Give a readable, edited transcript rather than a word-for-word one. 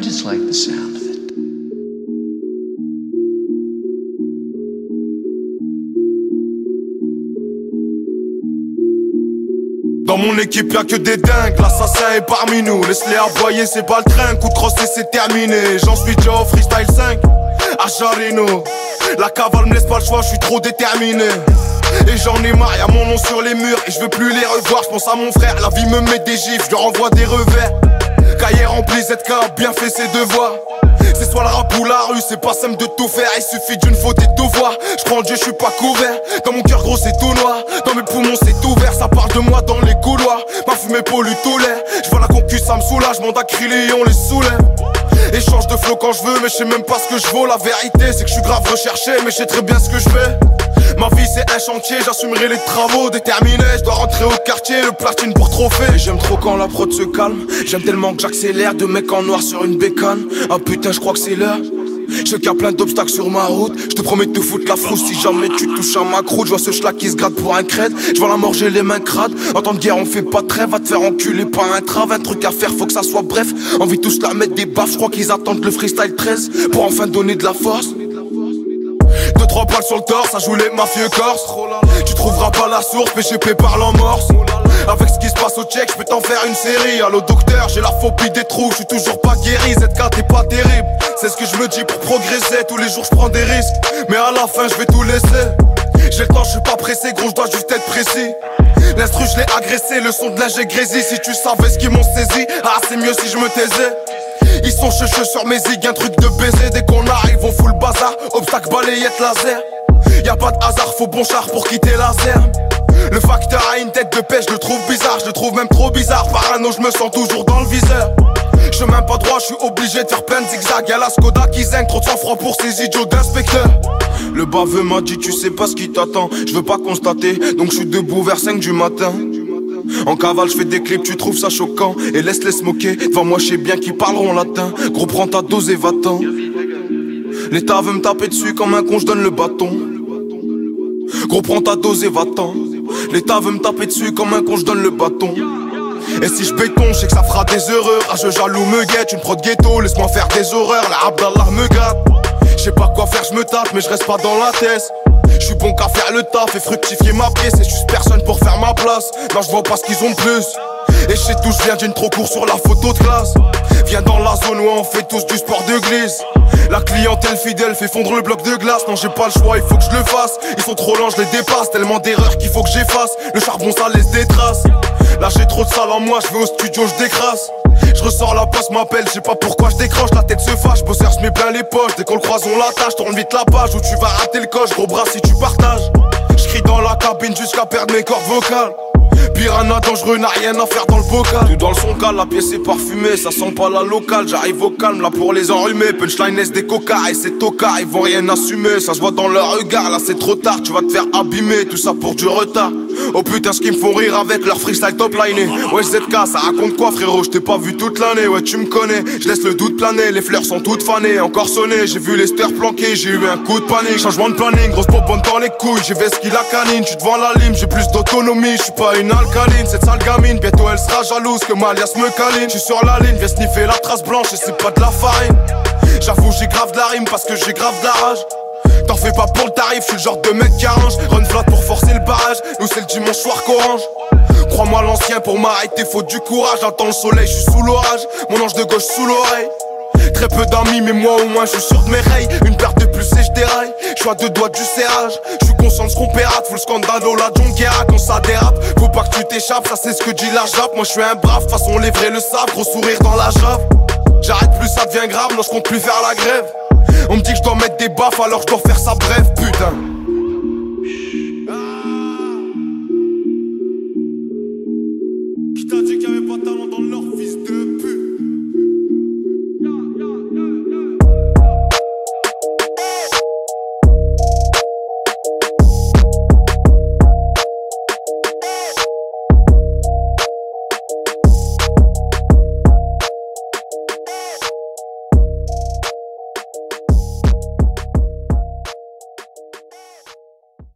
just like the sound of it. Dans mon équipe y'a que des dingues, l'assassin est parmi nous. Laisse-les aboyer, c'est pas le train, coup de crosse et c'est terminé. J'en suis déjà au freestyle 5, à Jarino. La cavale me laisse pas le choix, je suis trop déterminé. Et j'en ai marre, y'a mon nom sur les murs et je veux plus les revoir. Je pense à mon frère, la vie me met des gifs, je lui renvoie des revers. Cahier rempli, ZK a bien fait ses devoirs. C'est soit le rap ou la rue, c'est pas simple de tout faire. Il suffit d'une faute et de tout voir. Je prends Dieu, je suis pas couvert. Dans mon cœur gros c'est tout noir. Dans mes poumons c'est ouvert. Ça parle de moi dans les couloirs. Ma fumée pollue tout l'air. Je vois la concu, ça me soulage. Mon acrylique, on les soulève. Échange de flow quand je veux, mais je sais même pas ce que je vaux. La vérité c'est que je suis grave recherché, mais je sais très bien ce que je fais. Ma vie c'est un chantier, j'assumerai les travaux. Déterminé, je dois rentrer au quartier, le platine pour trophée. Et j'aime trop quand la prod se calme. J'aime tellement que j'accélère, de mecs en noir sur une bécane. Ah putain, je crois que c'est l'heure. Je sais qu'il y a plein d'obstacles sur ma route. Je te promets de te foutre la frousse si jamais tu touches à ma croûte. Je vois ce schlag qui se gratte pour un crête. Je vois la mort, j'ai les mains crades. En temps de guerre on fait pas de trêve. Va te faire enculer par un trave. Un truc à faire, faut que ça soit bref. Envie tous la mettre des baffes. Je crois qu'ils attendent le freestyle 13 pour enfin donner de la force. 2-3 balles sur le torse, ça joue les mafieux corses. Tu trouveras pas la source, PGP parle en morse. Avec ce qui se passe au check, je peux t'en faire une série. Allô docteur, j'ai la phobie des trous, je suis toujours pas guéri. ZK t'es pas terrible, c'est ce que je me dis pour progresser. Tous les jours je prends des risques, mais à la fin je vais tout laisser. J'ai le temps, je suis pas pressé, gros, je dois juste être précis. L'instru je l'ai agressé, le son de l'ingé grésy. Si tu savais ce qu'ils m'ont saisi, ah c'est mieux si je me taisais. Ils sont checheux sur mes zigs, un truc de baiser. Dès qu'on arrive on fout le bazar, obstacle balayette laser. Y'a pas de hasard, faut bon char pour quitter la zerme. Le facteur a une tête de pêche, je le trouve bizarre, je le trouve même trop bizarre. Parano, je me sens toujours dans le viseur. Chemin pas droit, je suis obligé de faire plein de zigzags. Y'a la Skoda qui zingue, trop de sang-froid pour ces idiots d'inspecteurs. Le baveux m'a dit tu sais pas ce qui t'attend. Je veux pas constater, donc je suis debout vers 5 du matin. En cavale je fais des clips, tu trouves ça choquant. Et laisse-les se moquer, devant moi je sais bien qu'ils parleront latin. Gros prends ta dose et va-t'en. L'État veut me taper dessus comme un con, je donne le bâton. Gros prends ta dose et va-t'en. L'État veut me taper dessus comme un con, je donne le bâton. Et si je béton, je sais que ça fera des erreurs. Ah je jaloux me guette, une prod ghetto, laisse-moi faire des horreurs. La Abdallah me gâte. Je sais pas quoi faire, je me tape, mais je reste pas dans la tête. Je suis bon qu'à faire le taf et fructifier ma pièce. Et juste personne pour faire ma place. Non je vois pas ce qu'ils ont de plus. Et je sais d'où je viens, d'une trop court sur la photo de classe. Viens dans la zone où on fait tous du sport de glisse. La clientèle fidèle fait fondre le bloc de glace. Non j'ai pas le choix, il faut que je le fasse. Ils sont trop lents, je les dépasse. Tellement d'erreurs qu'il faut que j'efface. Le charbon ça laisse des traces. Là j'ai trop de sale en moi, je vais au studio, je décrasse. Je ressors, la poste m'appelle, je sais pas pourquoi je décroche. La tête se fâche, bosseur je mets plein les poches. Dès qu'on le croise on l'attache, tourne vite la page où tu vas rater le coche. Gros bras si tu partages. Je crie dans la cabine jusqu'à perdre mes cordes vocales. Piranha dangereux, n'a rien à faire dans le bocal. Tout dans le son cal, la pièce est parfumée. Ça sent pas la locale, j'arrive au calme là pour les enrhumer. Punchline laisse des cocards et c'est tocard, ils vont rien assumer. Ça se voit dans leur regard, là c'est trop tard. Tu vas te faire abîmer, tout ça pour du retard. Oh putain ce qu'ils me font rire avec leur freestyle top liné. Ouais ZK ça raconte quoi frérot, je t'ai pas vu toute l'année. Ouais tu me connais, je laisse le doute planer. Les fleurs sont toutes fanées, encore sonnées. J'ai vu les stères planqués, j'ai eu un coup de panique. Changement de planning, grosse bonne dans les couilles. J'ai vu ce qu'il a canine, je suis devant la lime. J'ai plus d'autonomie, je suis pas une alcaline. Cette sale gamine, bientôt elle sera jalouse que Malias me câline. Je suis sur la ligne, viens sniffer la trace blanche et c'est pas de la farine. J'avoue j'ai grave de la rime parce que j'ai grave de la rage. T'en fais pas pour le tarif, je suis le genre de mec qui arrange. Run flat pour forcer le barrage, nous c'est le dimanche soir qu'orange. Crois-moi l'ancien pour m'arrêter faut du courage. J'attends le soleil, je suis sous l'orage, mon ange de gauche sous l'oreille. Très peu d'amis mais moi au moins je suis sûr de mes rails. Une paire de plus et je déraille, je suis à 2 doigts du serrage. Je suis conscient de ce qu'on pérate, full scandalo la jonguera quand ça dérape. Faut pas que tu t'échappes, ça c'est ce que dit la jappe. Moi je suis un brave, façon les vrais le savent, gros sourire dans la jave. J'arrête plus ça devient grave, non je compte plus faire la grève. On me dit que je dois mettre des baffes alors je dois faire ça bref putain.